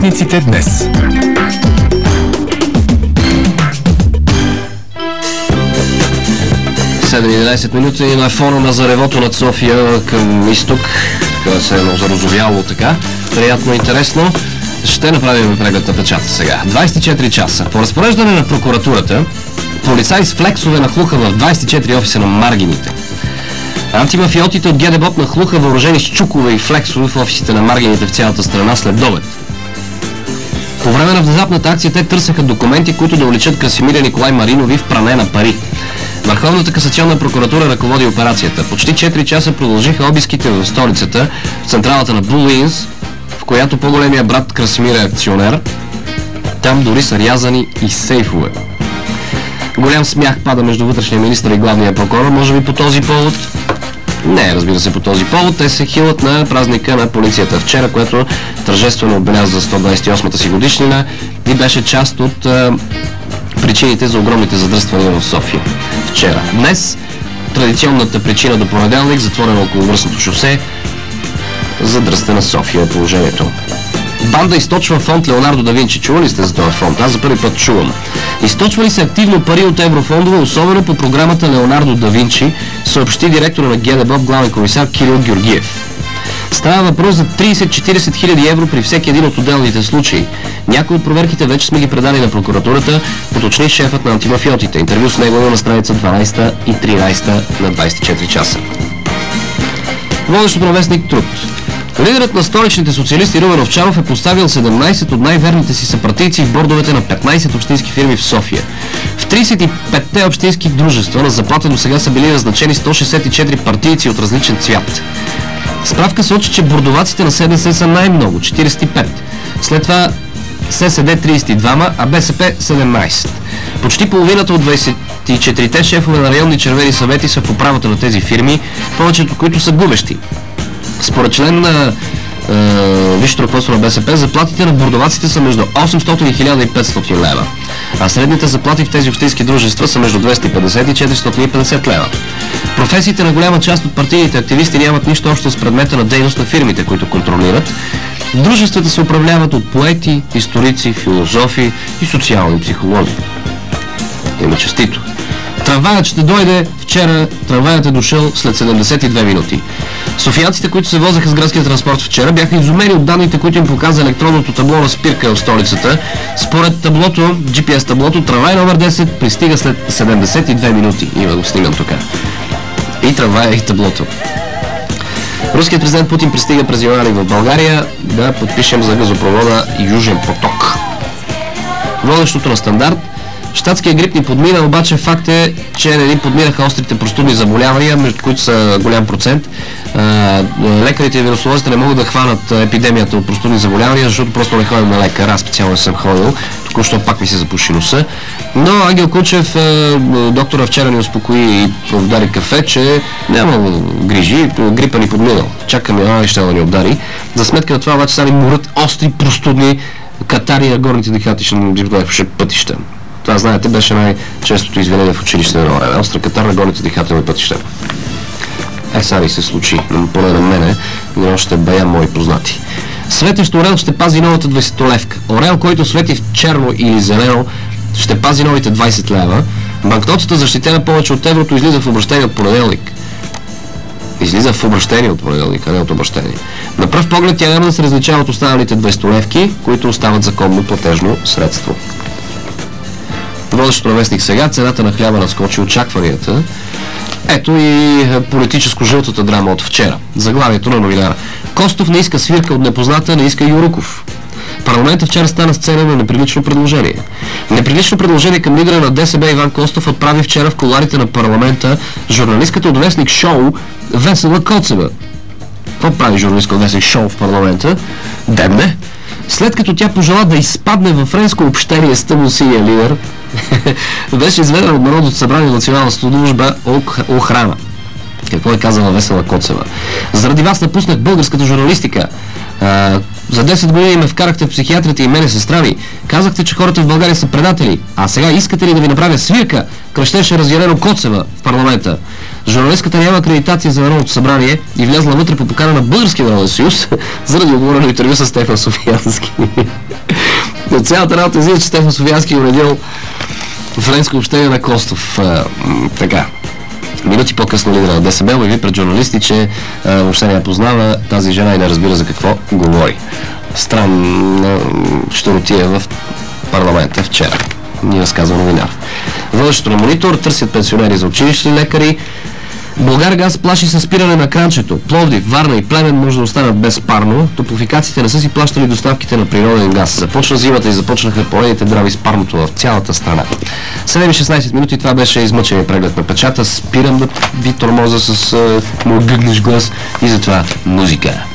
Вестниците днес. Седем 11 минути на фона на заревото над София към изток, така се е зарозовяло така. Приятно и интересно. Ще направим преглед на печата сега. 24 часа. По разпореждане на прокуратурата, полицаи с флексове нахлуха в 24 офиса на Маргините. Антимафиотите от ГДБОП нахлуха въоръжени с чукове и флексове в офисите на Маргините в цялата страна след обед. По време на внезапната акция те търсеха документи, които да уличат Красимир Николай Маринови в пране на пари. Върховната касационна прокуратура ръководи операцията. Почти 4 часа продължиха обиските в столицата, в централата на Булуинс, в която по-големия брат Красимир е акционер. Там дори са рязани и сейфове. Голям смях пада между вътрешния министър и главния прокурор, може би по този повод. Не, разбира се, по този повод. Те се хилат на празника на полицията вчера, което тържествено отбеляза 128-та си годишнина и беше част от причините за огромните задръствания в София вчера. Днес традиционната причина до понеделник, затворено околовръстното шосе, задръстена София е положението. Банда източва фонд Леонардо да Винчи. Чували сте за този фонд? Аз за първи път чувам. Източвали се активно пари от еврофондове, особено по програмата Леонардо да Винчи, съобщи директора на ГДБОП, главен комисар Кирил Георгиев. Става въпрос за 30-40 хиляди евро при всеки един от отделните случаи. Някои от проверките вече сме ги предали на прокуратурата, уточни шефът на антимафиотите. Интервю с него на страница 12 и 13 на 24 часа. Водещото на вестник Труд. Лидерът на столичните социалисти Румен Овчаров е поставил 17 от най-верните си съпартийци в бордовете на 15 общински фирми в София. В 35-те общински дружества на заплата до сега са били назначени 164 партийци от различен цвят. Справка сочи, че бордоваците на СДС са най-много – 45. След това ССД 32, а БСП 17. Почти половината от 24-те шефове на районни червени съвети са в управата на тези фирми, повечето които са губещи. Според член на висшето ръководство на БСП, заплатите на бордоваците са между 800 и 1500 лева, а средните заплати в тези общински дружества са между 250 и 450 лева. Професиите на голяма част от партийните активисти нямат нищо общо с предмета на дейност на фирмите, които контролират. Дружествата се управляват от поети, историци, философи и социални психолози. Има честито. Трамваят ще дойде вчера, трамваят е дошъл след 72 минути. Софиянците, които се возеха с градския транспорт вчера, бяха изумени от данните, които им показа електронното табло на спирка в столицата. Според таблото, GPS таблото, трамвай номер 10 пристига след 72 минути. Има го снимам тук. И трамвая, и таблото. Руският президент Путин пристига през януари в България да подпишем за газопровода Южен поток. Водещото на Стандарт. Щатския грип ни подмина, обаче факт е, че не ни подминаха острите простудни заболявания, между които са голям процент. Лекарите и вирусолозите не могат да хванат епидемията от простудни заболявания, защото просто не ходим на лекар. Аз специално съм ходил, току-що пак ми се запуши носа. Но Ангел Кучев, доктора вчера ни успокои и удари кафе, че няма грижи, грипа ни подминал. Чакаме, и ще да ни удари. За сметка на това обаче са ни морят остри простудни катари на горните дихателни пътища. Това, знаете, беше най-честото извинение в училище на време. Остра катар на горните дихателни пътища. Сега се случи, поне на мене, но още бая мои познати. Светещ орел ще пази новата 20-левка. Орел, който свети в черно или зелено, ще пази новите 20 лева. Банкнотата, защитена повече от еврото, излиза в обращение от понеделник. Излиза в обращение от понеделник, а не от обращение. На пръв поглед тя няма да се различава от останалите 20-левки, които остават законно платежно средство. Водещото на вестник сега, цената на хляба надскочи очакванията. Ето и политическо-жълтата драма от вчера. Заглавието на новинара. Костов не иска свирка от непозната, не иска Юруков. Парламентът вчера стана сцена на неприлично предложение. Неприлично предложение към лидера на ДСБ Иван Костов отправи вчера в кулоарите на парламента журналистката от вестник Шоу Весела Коцева. Какво прави журналистка от вестник Шоу в парламента? Дебне. След като тя пожела да изпадне във френско общение с тъмносиния лидер, беше изведена от Народното събрание на Национална служба охрана. Какво е казала Весела Коцева? Заради вас напуснах българската журналистика. За 10 години ме вкарахте в психиатрите и мене сестра ми. Казахте, че хората в България са предатели. А сега искате ли да ви направя свирка? Кръщеше разярено Коцева в парламента. Журналистката няма акредитация за Народното събрание и влязла вътре по покана на Българския народен съюз заради отговорено интервю с Стефан Софиянски. От цялата работа излиза, че Стефан Софиянски е уредил френско общение на Костов. Така. Минути по-късно лидера на ДСБ обяви пред журналисти, че въобще не я познава тази жена и не разбира за какво говори. Странна щуротия в парламента вчера. Ни разказва новинар. Водещото на Монитор търсят пенсионери за училищни лекари. Булгаргаз плаши със спиране на кранчето. Пловдив, Варна и Плевен може да останат без парно. Топлофикациите не са си плащали доставките на природен газ. Започна зимата и започнаха поредните драви с парното в цялата страна. 7:16 минути, това беше измъчен преглед на печата. Спирам да ви тормоза с моят гъгнеш глас и затова музика.